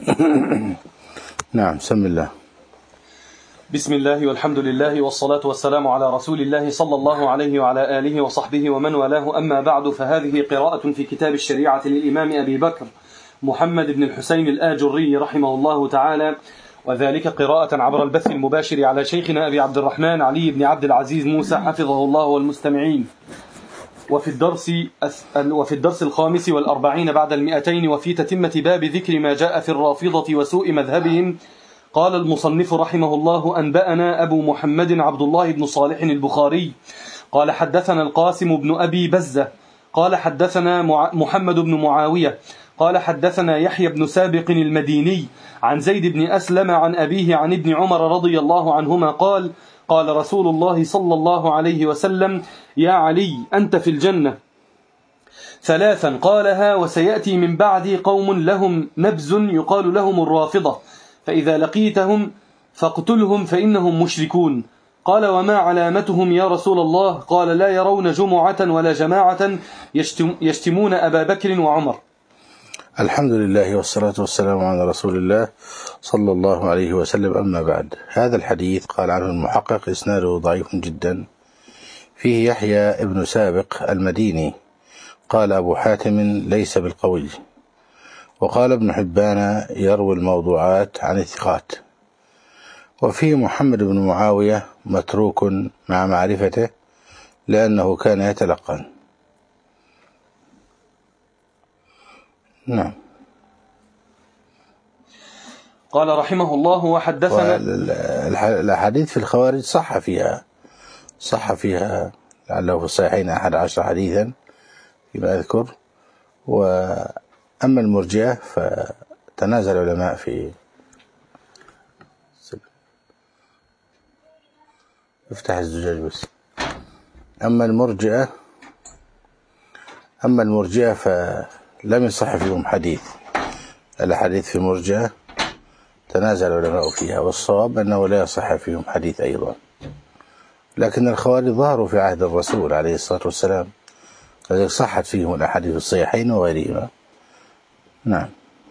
نعم، بسم الله. بسم الله والحمد لله والصلاة والسلام على رسول الله صلى الله عليه وعلى آله وصحبه ومن والاه، أما بعد، فهذه قراءة في كتاب الشريعة للإمام أبي بكر محمد بن الحسين الآجري رحمه الله تعالى، وذلك قراءة عبر البث المباشر على شيخنا أبي عبد الرحمن علي بن عبد العزيز موسى حفظه الله والمستمعين. وفي الدرس 45 بعد 200، وفي تتمة باب ذكر ما جاء في الرافضة وسوء مذهبهم، قال المصنف رحمه الله: أنبأنا أبو محمد عبد الله بن صالح البخاري قال حدثنا القاسم بن أبي بزة قال حدثنا محمد بن معاوية قال حدثنا يحيى بن سابق المديني عن زيد بن أسلم عن أبيه عن ابن عمر رضي الله عنهما قال: قال رسول الله صلى الله عليه وسلم: يا علي أنت في الجنة ثلاثا قالها، وسيأتي من بعدي قوم لهم نبز يقال لهم الرافضة، فإذا لقيتهم فاقتلهم فإنهم مشركون. قال: وما علامتهم يا رسول الله؟ قال: لا يرون جمعة ولا جماعة يشتمون أبا بكر وعمر. الحمد لله والصلاة والسلام على رسول الله صلى الله عليه وسلم، أما بعد. هذا الحديث قال عنه المحقق إسناده ضعيف جدا، فيه يحيى ابن سابق المديني، قال أبو حاتم ليس بالقوي، وقال ابن حبان يروي الموضوعات عن الثقات، وفيه محمد بن معاوية متروك مع معرفته لأنه كان يتلقن. نعم. قال رحمه الله: وحدثنا. الحديث في الخوارج صح فيها لعله في الصحيحين 11 حديثا فيما أذكر. وأما المرجئة فتنازل العلماء في افتح الزجاج بس. أما المرجئة فلم يصح فيهم حديث. الحديث في المرجئة تنازل العلماء فيها، والصواب أنه لا يصح فيهم حديث أيضا. لكن الخوارج ظهروا في عهد الرسول عليه الصلاة والسلام، لذلك صحت فيهم الأحاديث الصحيحين وغيرهما. نعم.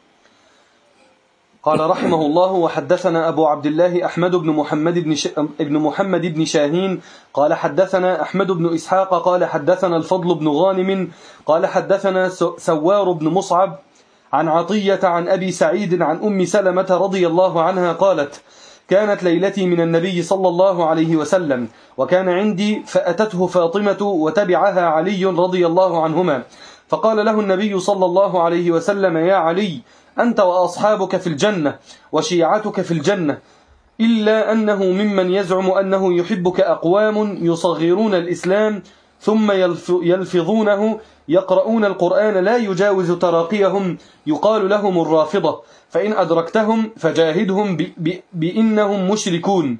قال رحمه الله: وحدثنا أبو عبد الله أحمد بن محمد بن شاهين قال حدثنا أحمد بن إسحاق قال حدثنا الفضل بن غانم قال حدثنا سوار بن مصعب عن عطية عن أبي سعيد عن أم سلمة رضي الله عنها قالت: كانت ليلتي من النبي صلى الله عليه وسلم، وكان عندي فأتته فاطمة وتبعها علي رضي الله عنهما، فقال له النبي صلى الله عليه وسلم: يا علي أنت وأصحابك في الجنة وشيعتك في الجنة، إلا أنه ممن يزعم أنه يحبك أقوام يصغرون الإسلام ثم يلفظونه، يقرؤون القرآن لا يجاوز تراقيهم، يقال لهم الرافضة، فإن أدركتهم فجاهدهم بإنهم مشركون.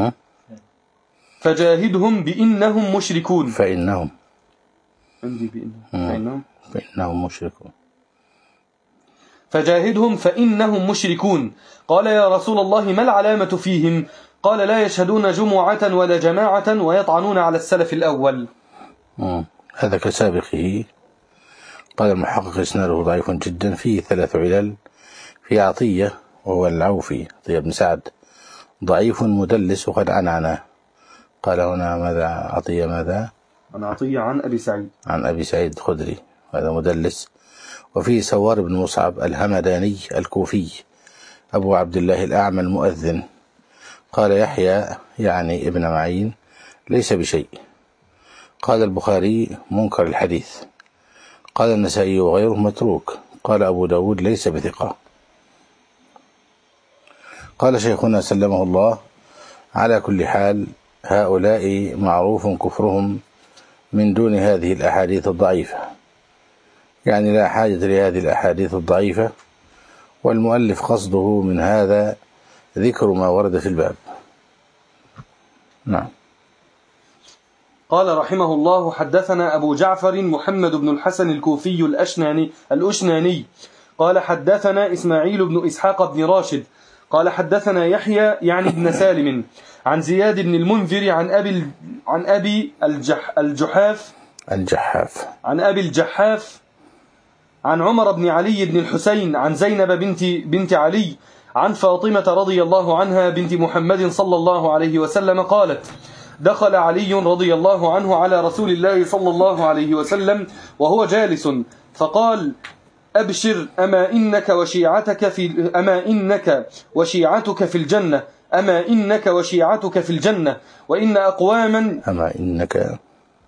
فجاهدهم بإنهم مشركون. فإنهم مشركون. فجاهدهم فإنهم مشركون. قال: يا رسول الله ما العلامة فيهم؟ قال: لا يشهدون جمعة ولا جماعة ويطعنون على السلف الأول. هذا كسابقه. قال المحقق إسناده ضعيف جدا، فيه 3 علل. في عطية وهو العوفي عطية بن سعد ضعيف مدلس وقد عنعناه. قال هنا ماذا عطية ماذا؟ عن عطية عن أبي سعيد الخدري، هذا مدلس. وفيه سوار بن مصعب الهمداني الكوفي أبو عبد الله الأعمى المؤذن. قال يحيى يعني ابن معين ليس بشيء. قال البخاري منكر الحديث. قال النسائي وغيره متروك. قال أبو داود ليس بثقة. قال شيخنا سلمه الله: على كل حال هؤلاء معروف كفرهم من دون هذه الأحاديث الضعيفة، يعني لا حاجة لهذه الأحاديث الضعيفة، والمؤلف قصده من هذا ذكر ما ورد في الباب. نعم. قال رحمه الله: حدثنا أبو جعفر محمد بن الحسن الكوفي الأشناني قال حدثنا إسماعيل بن إسحاق بن راشد قال حدثنا يحيى يعني بن سالم عن زياد بن المنذر عن أبي الجحاف عن عمر بن علي بن الحسين عن زينب بنت علي عن فاطمة رضي الله عنها بنت محمد صلى الله عليه وسلم قالت: دخل علي رضي الله عنه على رسول الله صلى الله عليه وسلم وهو جالس فقال: أبشر أما إنك وشيعتك في الجنة أما إنك وشيعتك في الجنة وإن أقواما أما إنك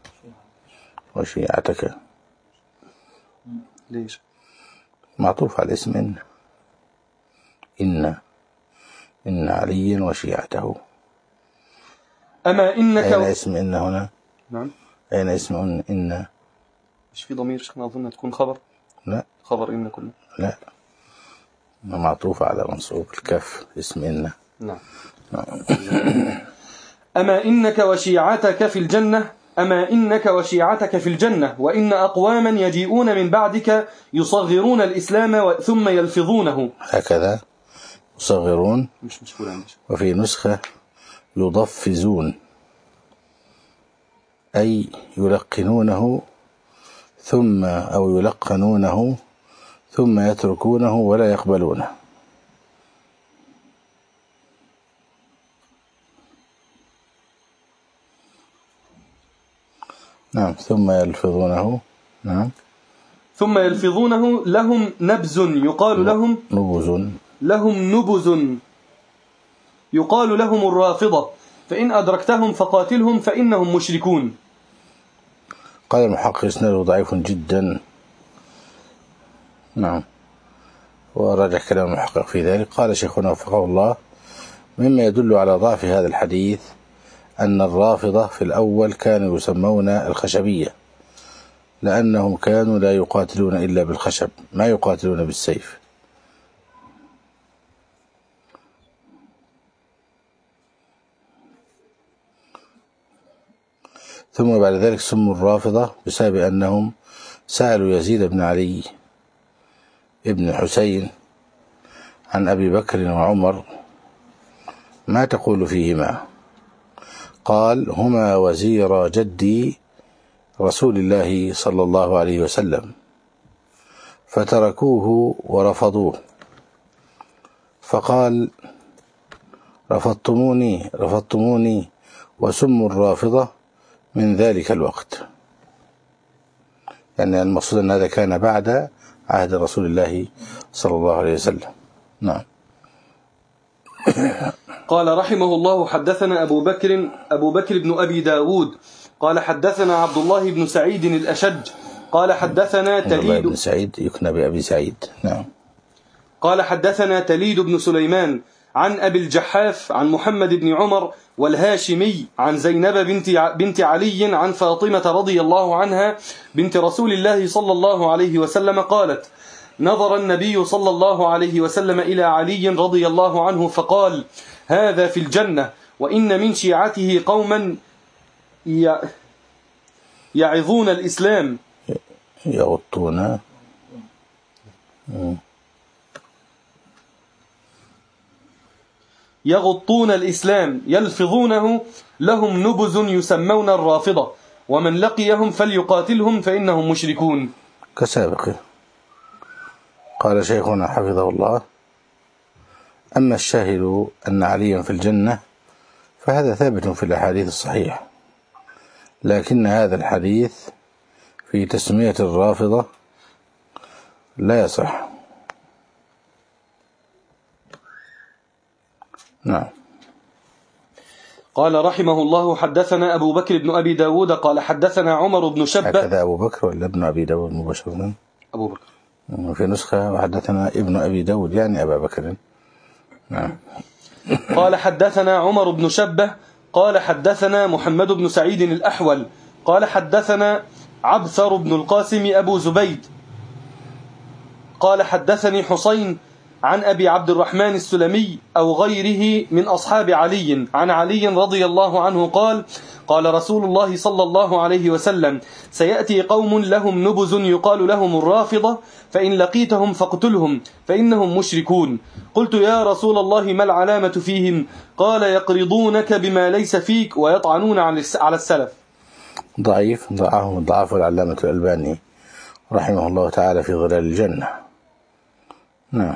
وشيعتك ليش معطوف على اسم إن علي وشيعته. أما إنك أين اسم إن هنا؟ نعم. أين اسم إن؟ مش في ضمير شيخنا أظن تكون خبر. لا خبر إن كله. لا معطوف على منصوب الكف اسم إن. نعم. أما إنك وشيعتك في الجنة أما إنك وشيعتك في الجنة وإن أقواما يجيئون من بعدك يصغرون الإسلام ثم يلفظونه. هكذا يصغرون. مش مشهور عندي. وفي نسخة يضفزون أي يلقنونه يلقنونه ثم يتركونه ولا يقبلونه. نعم. ثم يلفظونه. نعم. ثم يلفظونه لهم نبز يقال لهم نبز يقال لهم الرافضة فإن أدركتهم فقاتلهم فإنهم مشركون. قال المحقق إسناده ضعيف جدا. نعم. ورجع كلام المحقق في ذلك. قال شيخنا وفقه الله: مما يدل على ضعف هذا الحديث أن الرافضة في الأول كانوا يسمون الخشبية، لأنهم كانوا لا يقاتلون إلا بالخشب، ما يقاتلون بالسيف. ثم بعد ذلك سموا الرافضة بسبب أنهم سألوا يزيد بن علي ابن حسين عن أبي بكر وعمر: ما تقول فيهما؟ قال: هما وزير جدي رسول الله صلى الله عليه وسلم، فتركوه ورفضوه، فقال: رفضتموني وسموا الرافضة من ذلك الوقت. يعني المقصود أن هذا كان بعد عهد رسول الله صلى الله عليه وسلم. نعم. قال رحمه الله: حدثنا أبو بكر بن أبي داود قال حدثنا عبد الله بن سعيد الأشج قال حدثنا تليد بن سعيد يكنى بأبي سعيد. نعم. قال حدثنا تليد بن سليمان عن أبي الجحاف عن محمد بن عمر والهاشمي عن زينب بنت علي عن فاطمة رضي الله عنها بنت رسول الله صلى الله عليه وسلم قالت: نظر النبي صلى الله عليه وسلم إلى علي رضي الله عنه فقال: هذا في الجنة وإن من شيعته قوما يعظون الإسلام يغطون الإسلام يلفظونه لهم نبز يسمون الرافضة ومن لقيهم فليقاتلهم فإنهم مشركون. كسابقه. قال شيخنا حفظه الله: أما الشاهد أن عليا في الجنة فهذا ثابت في الأحاديث الصحيحة، لكن هذا الحديث في تسمية الرافضة لا يصح. نعم. قال رحمه الله: حدثنا أبو بكر بن أبي داود قال حدثنا عمر بن شبة. هكذا أبو بكر ولا ابن أبي داود مباشرة؟ أبو بكر. في نسخة وحدثنا ابن أبي داود يعني أبا بكر. نعم. قال حدثنا عمر بن شبة قال حدثنا محمد بن سعيد الأحول قال حدثنا عبثر بن القاسم أبو زبيد قال حدثني حسين عن أبي عبد الرحمن السلمي أو غيره من أصحاب علي عن علي رضي الله عنه قال: قال رسول الله صلى الله عليه وسلم: سيأتي قوم لهم نبز يقال لهم الرافضة فإن لقيتهم فاقتلهم فإنهم مشركون. قلت: يا رسول الله ما العلامة فيهم؟ قال: يقرضونك بما ليس فيك ويطعنون على السلف. ضعيف. ضعفه العلامة الألباني رحمه الله تعالى في ظلال الجنة. نعم.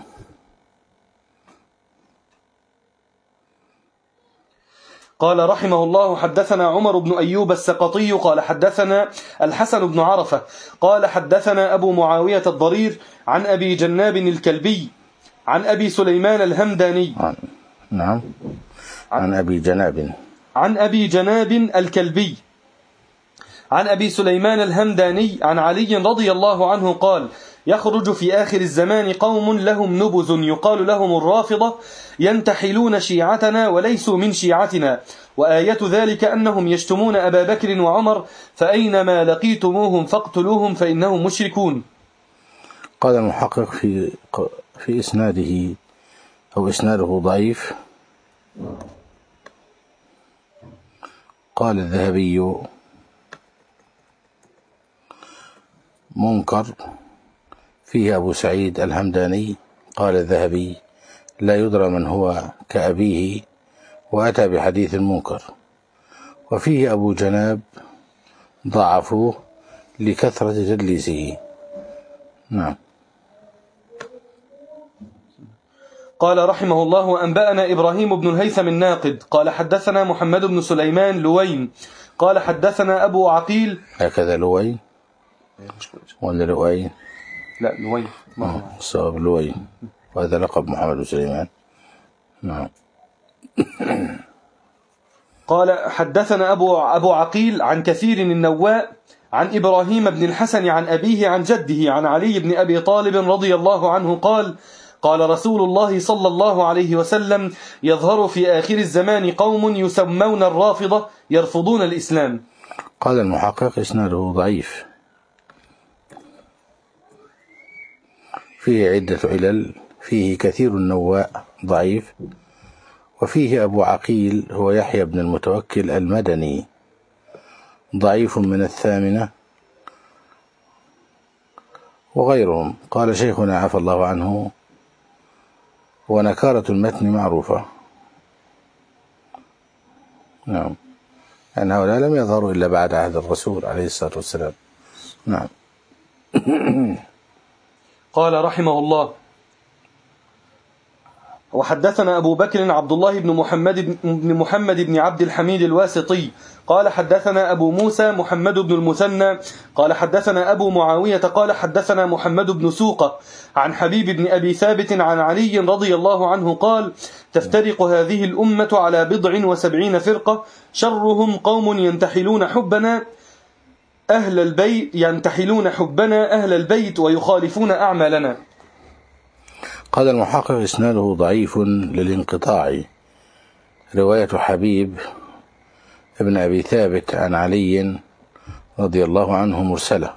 قال رحمه الله: حدثنا عمر بن أيوب السقطي قال حدثنا الحسن بن عرفة قال حدثنا أبو معاوية الضرير عن أبي جناب الكلبي عن أبي سليمان الهمداني. نعم. عن أبي جناب الكلبي عن أبي سليمان الهمداني عن علي رضي الله عنه قال: يخرج في آخر الزمان قوم لهم نبذ يقال لهم الرافضة ينتحلون شيعتنا وليسوا من شيعتنا، وآية ذلك أنهم يشتمون أبا بكر وعمر، فأينما لقيتموهم فاقتلوهم فإنهم مشركون. قال المحقق في إسناده أو إسناده ضعيف. قال الذهبي منكر، فيه أبو سعيد الهمداني. قال الذهبي لا يدرى من هو كأبيه، وأتى بحديث المنكر. وفيه أبو جناب ضعفوه لكثرة تدليسه. نعم. قال رحمه الله: وأنبأنا إبراهيم بن الهيثم الناقد قال حدثنا محمد بن سليمان لوين قال حدثنا أبو عقيل. هكذا لوين ولا لوين؟ لا لوين الصواب لوين، وهذا لقب محمد بن سليمان. نعم. قال حدثنا أبو عقيل عن كثير النواء عن إبراهيم بن الحسن عن أبيه عن جده عن علي بن أبي طالب رضي الله عنه قال: قال رسول الله صلى الله عليه وسلم: يظهر في آخر الزمان قوم يسمون الرافضة يرفضون الإسلام. قال المحقق إسناده ضعيف، فيه عدة علل، فيه كثير النواء ضعيف، وفيه أبو عقيل هو يحيى بن المتوكل المدني ضعيف من الثامنة، وغيرهم. قال شيخنا عفى الله عنه: ونكارة المتن معروفة. نعم، أن هؤلاء لم يظهروا إلا بعد عهد الرسول عليه الصلاة والسلام. نعم. قال رحمه الله: وحدثنا أبو بكر عبد الله بن محمد بن عبد الحميد الواسطي قال حدثنا أبو موسى محمد بن المثنى قال حدثنا أبو معاوية قال حدثنا محمد بن سوقة عن حبيب بن أبي ثابت عن علي رضي الله عنه قال: تفترق هذه الأمة على 70 فرقة، شرهم قوم ينتحلون حبنا أهل البيت ويخالفون أعمالنا. قال المحقق إسناده ضعيف للانقطاع، رواية حبيب ابن أبي ثابت عن علي رضي الله عنه مرسلة،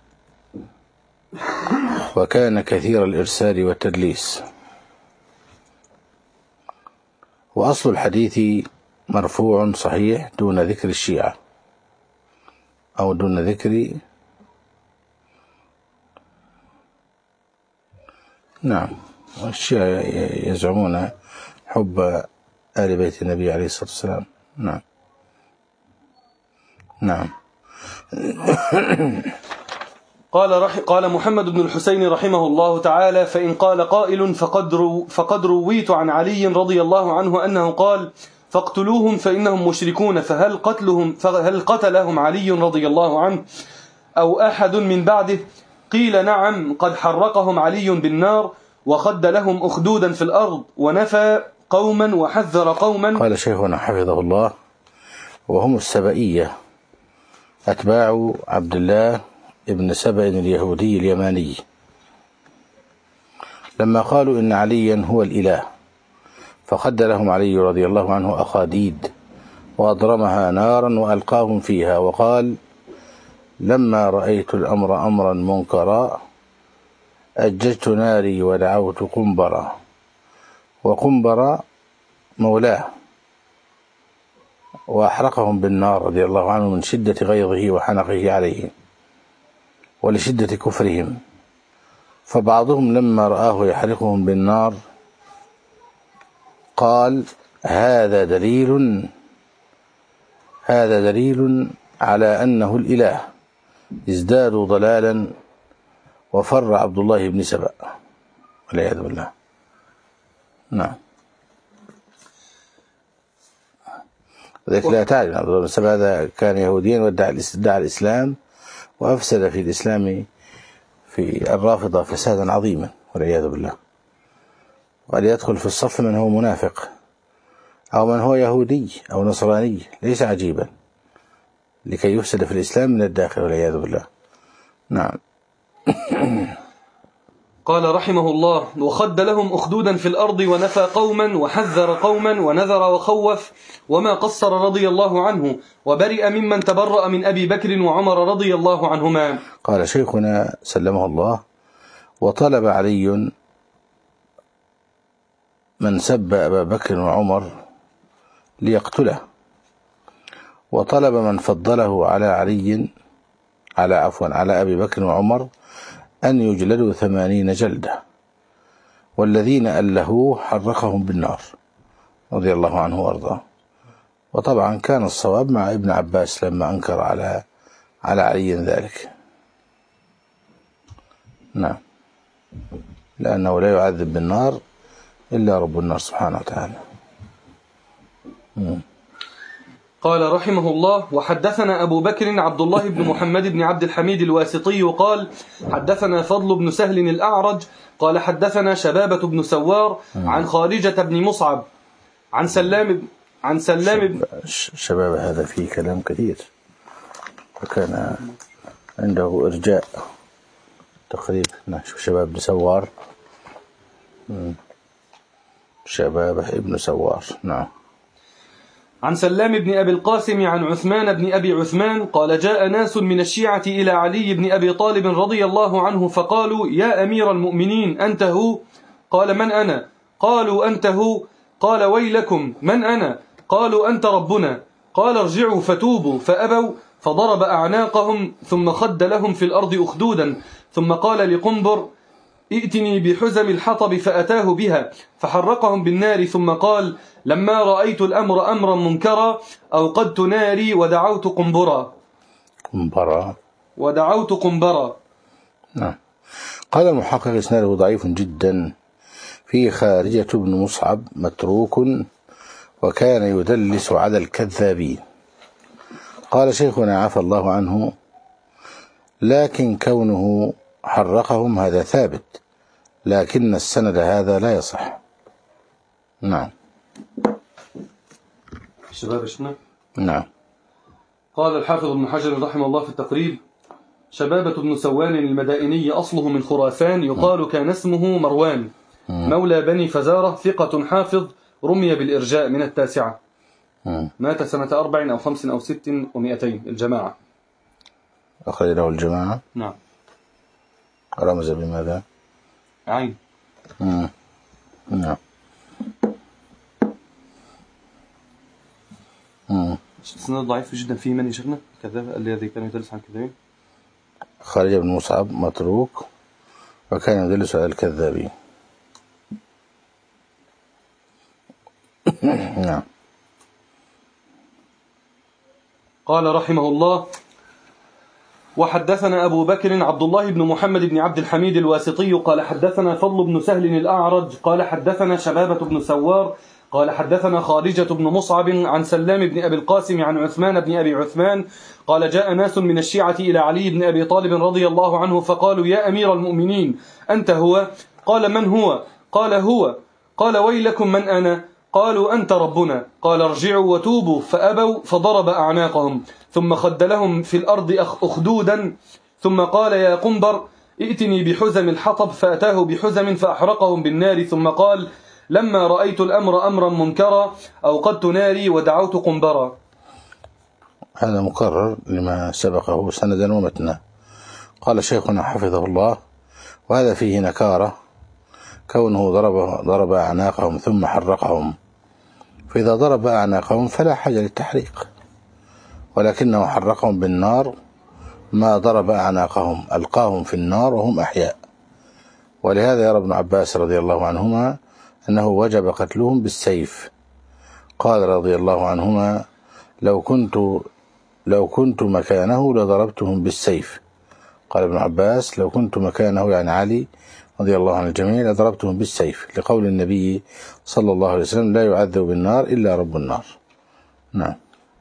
وكان كثير الإرسال والتدليس. وأصل الحديث مرفوع صحيح دون ذكر الشيعة أو دون ذكر. نعم، الشيعة يزعمون حب آل بيت النبي عليه الصلاة والسلام. نعم. نعم. قال محمد بن الحسين رحمه الله تعالى: فإن قال قائل فقد رويت عن علي رضي الله عنه أنه قال: فاقتلوهم فإنهم مشركون، فهل قتلهم علي رضي الله عنه أو أحد من بعده؟ قيل: نعم، قد حرقهم علي بالنار وخد لهم أخدودا في الأرض ونفى قوما وحذر قوما. قال شيخنا حفظه الله: وهم السبئية أتباع عبد الله ابن سبأ اليهودي اليماني، لما قالوا إن عليا هو الإله، فخد لهم علي رضي الله عنه أخاديد وأضرمها نارا وألقاهم فيها، وقال: لما رأيت الأمر أمرا منكرا أججت ناري ودعوت قنبرا، وقنبر مولاه، وأحرقهم بالنار رضي الله عنه من شدة غيظه وحنقه عليهم ولشدة كفرهم. فبعضهم لما رآه يحرقهم بالنار قال: هذا دليل على أنه الإله، ازدادوا ضلالا وفر عبد الله بن سبأ والعياذ بالله. نعم. ذلك لا تعلم عبد الله بن سبأ هذا كان يهوديا وادعى الإسلام وأفسد في الإسلام في الرافضة فسادا عظيما والعياذ بالله. وقد يدخل في الصف من هو منافق أو من هو يهودي أو نصراني، ليس عجيبا، لكي يفسد في الإسلام من الداخل والعياذ بالله. نعم. قال رحمه الله: وخد لهم أخدودا في الأرض ونفى قوما وحذر قوما ونذر وخوف وما قصر رضي الله عنه، وبرئ ممن تبرأ من أبي بكر وعمر رضي الله عنهما. قال شيخنا سلمه الله: وطلب علي من سب أبا بكر وعمر ليقتله، وطلب من فضله على أبي بكر وعمر أن يجلدوا 80 جلدة، والذين ألهوه حرقهم بالنار رضي الله عنه وأرضاه. وطبعا كان الصواب مع ابن عباس لما أنكر على علي ذلك. نعم، لأنه لا يعذب بالنار إلا رب النار سبحانه وتعالى. قال رحمه الله: وحدثنا أبو بكر عبد الله بن محمد بن عبد الحميد الواسطي قال: حدثنا فضل بن سهل الأعرج قال: حدثنا شبابة بن سوار عن خارجة بن مصعب عن سلام شباب هذا فيه كلام كثير، وكان عنده إرجاء تقريبا. نشوف شباب بن سوار. شبابه ابن سوار. نعم. عن سلام بن أبي القاسم عن عثمان بن أبي عثمان قال: جاء ناس من الشيعة إلى علي بن أبي طالب رضي الله عنه فقالوا: يا أمير المؤمنين أنت هو؟ قال: من أنا؟ قالوا: أنت هو. قال: ويلكم، من أنا؟ قالوا: أنت ربنا. قال: ارجعوا فتوبوا، فأبوا، فضرب أعناقهم ثم خد لهم في الأرض أخدودا، ثم قال لقنبر: ائتني بحزم الحطب، فأتاه بها فحرقهم بالنار، ثم قال: لما رأيت الأمر أمرا منكرا أوقدت ناري ودعوت قنبرا. نعم. قال المحقق: إسناده ضعيف جدا، فيه خارجة بن مصعب متروك وكان يدلس على الكذابين. قال شيخنا عفى الله عنه: لكن كونه حرقهم هذا ثابت، لكن السند هذا لا يصح. نعم. شباب شنو؟ نعم. قال الحافظ ابن حجر رحمه الله في التقريب: شبابة بن سوان المدائني أصله من خراسان، يقال كان اسمه مروان، مولى بني فزارة، ثقة حافظ، رمي بالإرجاء، من 9. مات سنة 4 أو 5 أو 6 و200. الجماعة أخرج له الجماعة. نعم. رمز بماذا؟ عين. نعم. السند ضعيف جدا. فيه من يشغلنا كذاب الذي كان يدلس عن الكذابين. خارج بن مصعب متروك وكان يدلس على الكذابين. نعم. قال رحمه الله: وحدثنا أبو بكر عبد الله بن محمد بن عبد الحميد الواسطي قال: حدثنا فضل بن سهل الأعرج قال: حدثنا شبابة بن سوار قال: حدثنا خارجة بن مصعب عن سلام بن أبي القاسم عن عثمان بن أبي عثمان قال: جاء ناس من الشيعة إلى علي بن أبي طالب رضي الله عنه فقالوا: يا أمير المؤمنين أنت هو؟ قال: من هو؟ قال: هو. قال: ويلكم، من أنا؟ قالوا: أنت ربنا. قال: ارجعوا وتوبوا، فأبوا، فضرب أعناقهم ثم خد لهم في الأرض أخدودا، ثم قال: يا قنبر، ائتني بحزم الحطب، فأتاه بحزم فأحرقهم بالنار، ثم قال: لما رأيت الأمر أمرا منكرا أوقدت ناري ودعوت قنبرا. هذا مكرر لما سبقه سندا ومتنا. قال شيخنا حفظه الله: وهذا فيه نكارة، كونه ضرب أعناقهم ثم حرقهم، فإذا ضرب أعناقهم فلا حاجة للتحريق، ولكنه حرقهم بالنار، ما ضرب أعناقهم، ألقاهم في النار وهم أحياء. ولهذا يرى ابن عباس رضي الله عنهما أنه وجب قتلهم بالسيف. قال رضي الله عنهما: لو كنت مكانه لضربتهم بالسيف. قال ابن عباس: لو كنت مكانه يعني علي رضي الله عن الجميع لضربتهم بالسيف، لقول النبي صلى الله عليه وسلم: لا يعذب بالنار إلا رب النار. نعم.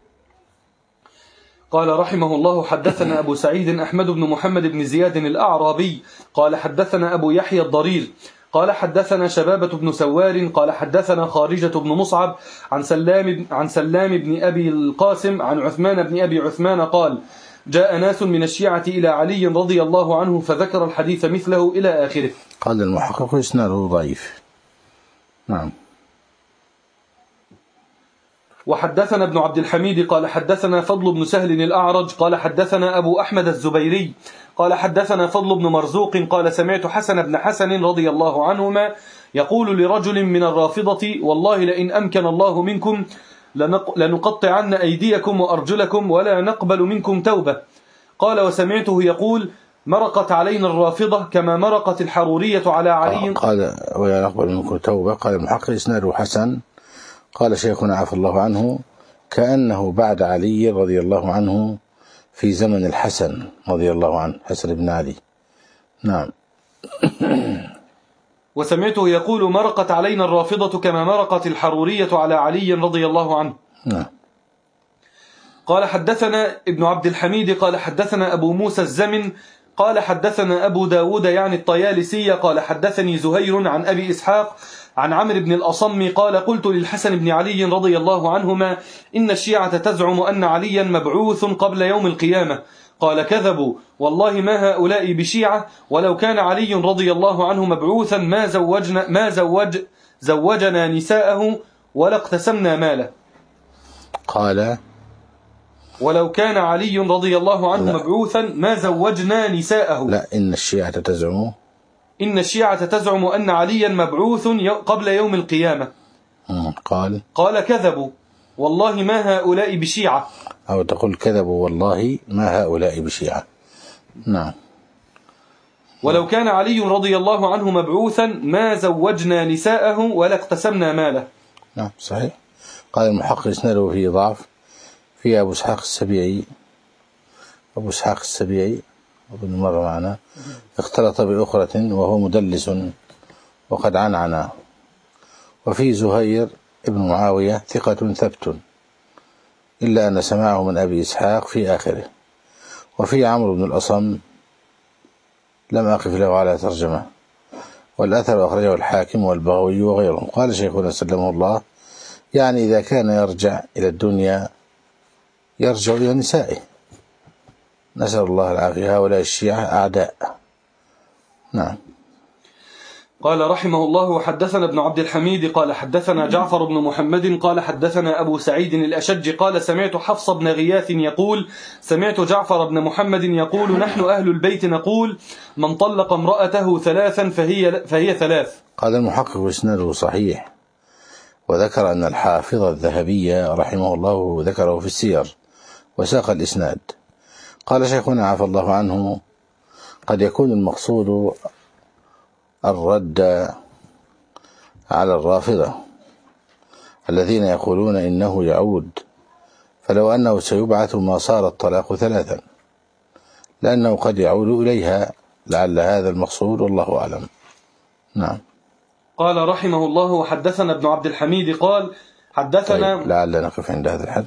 قال رحمه الله: حدثنا أبو سعيد أحمد بن محمد بن زياد الأعرابي قال حدثنا أبو يحيى الضرير قال حدثنا شبابة بن سوار قال حدثنا خارجة بن مصعب عن سلام بن أبي القاسم عن عثمان بن أبي عثمان قال: جاء ناس من الشيعة إلى علي رضي الله عنه فذكر الحديث مثله إلى آخره. قال المحقق: إسناده ضعيف. نعم. وحدثنا ابن عبد الحميد قال حدثنا فضل بن سهل الأعرج قال حدثنا أبو أحمد الزبيري قال حدثنا فضل بن مرزوق قال: سمعت حسن بن حسن رضي الله عنهما يقول لرجل من الرافضة: والله لئن أمكن الله منكم لنقطعن أيديكم وأرجلكم ولا نقبل منكم توبة. قال: وسمعته يقول: مرقت علينا الرافضة كما مرقت الحرورية على علي. قال: ولا نقبل منكم توبة. قال المحقق: إسناده حسن. قال شيخنا عفى الله عنه: كأنه بعد علي رضي الله عنه في زمن الحسن رضي الله عنه، حسن بن علي. نعم. وسمعته يقول: مرقت علينا الرافضة كما مرقت الحرورية على علي رضي الله عنه. نعم. قال حدثنا ابن عبد الحميد قال حدثنا أبو موسى الزمن قال حدثنا أبو داود يعني الطيالسي قال حدثني زهير عن أبي إسحاق عن عمرو بن الأصم قال: قلت للحسن بن علي رضي الله عنهما: إن الشيعة تزعم أن عليا مبعوث قبل يوم القيامة. قال: كذبوا، والله ما هؤلاء بشيعة، ولو كان علي رضي الله عنه مبعوثا ما زوجنا نساءه ولا اقتسمنا ماله. قال: ولو كان علي رضي الله عنه مبعوثا ما زوجنا نساءه. لا، إن الشيعة تزعم أن عليا مبعوث قبل يوم القيامة. قال: كذبوا، والله ما هؤلاء بشيعة. أو تقول: كذبوا والله ما هؤلاء بشيعة. نعم. ولو كان علي رضي الله عنه مبعوثا ما زوجنا نساءه ولا اقتسمنا ماله. نعم صحيح. قال المحقق: إسناده فيه ضعف، في أبو إسحاق السبيعي أظن مر معنا، اختلط بأخرة وهو مدلس وقد عنعنا. وفي زهير ابن معاوية ثقة ثبت، إلا أن سماعه من أبي إسحاق في آخره. وفي عمرو بن الأصم لم أقف له على ترجمة، والأثر أخرجه الحاكم والبغوي وغيرهم. قال شيخنا سلمه الله: يعني إذا كان يرجع إلى الدنيا يرجع إلى نسائه. نسأل الله العافية، هؤلاء الشيعة أعداء. نعم. قال رحمه الله: وحدثنا ابن عبد الحميد قال حدثنا جعفر بن محمد قال حدثنا أبو سعيد الأشج قال: سمعت حفص بن غياث يقول: سمعت جعفر بن محمد يقول: نحن أهل البيت نقول: من طلق امرأته ثلاثا فهي ثلاث. قال المحقق: إسناده صحيح. وذكر أن الحافظ الذهبي رحمه الله ذكره في السير وساق الإسناد. قال شيخنا عفى الله عنه: قد يكون المقصود الرد على الرافضة الذين يقولون إنه يعود، فلو أنه سيبعث ما صار الطلاق ثلاثا، لأنه قد يعود إليها، لعل هذا المقصود، والله أعلم. نعم. قال رحمه الله: وحدثنا ابن عبد الحميد قال حدثنا. طيب، لعل نقف عند هذا الحد.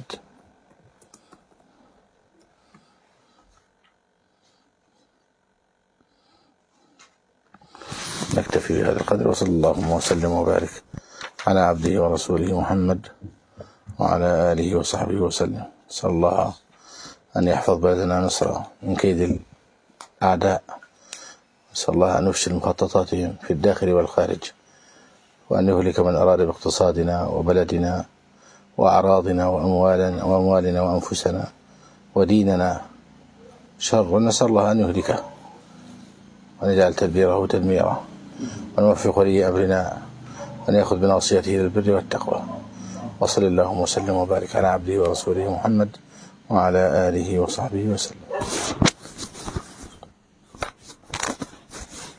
نكتفي بهذا القدر، وصلى الله وسلم وبارك على عبده ورسوله محمد وعلى آله وصحبه وسلم. نسأل الله أن يحفظ بلدنا مصر من كيد الأعداء، نسأل الله أن يفشل مخططاتهم في الداخل والخارج، وأن يهلك من أراد باقتصادنا وبلدنا وأعراضنا وأموالنا وأنفسنا وديننا شر، نسأل الله أن يهلكه ونجعل تدبيره تدميره، ونوفق ولي أمرنا أن يأخذ بناصيته إلى البر والتقوى. وصل اللهم وسلم وبارك على عبده ورسوله محمد وعلى آله وصحبه وسلم.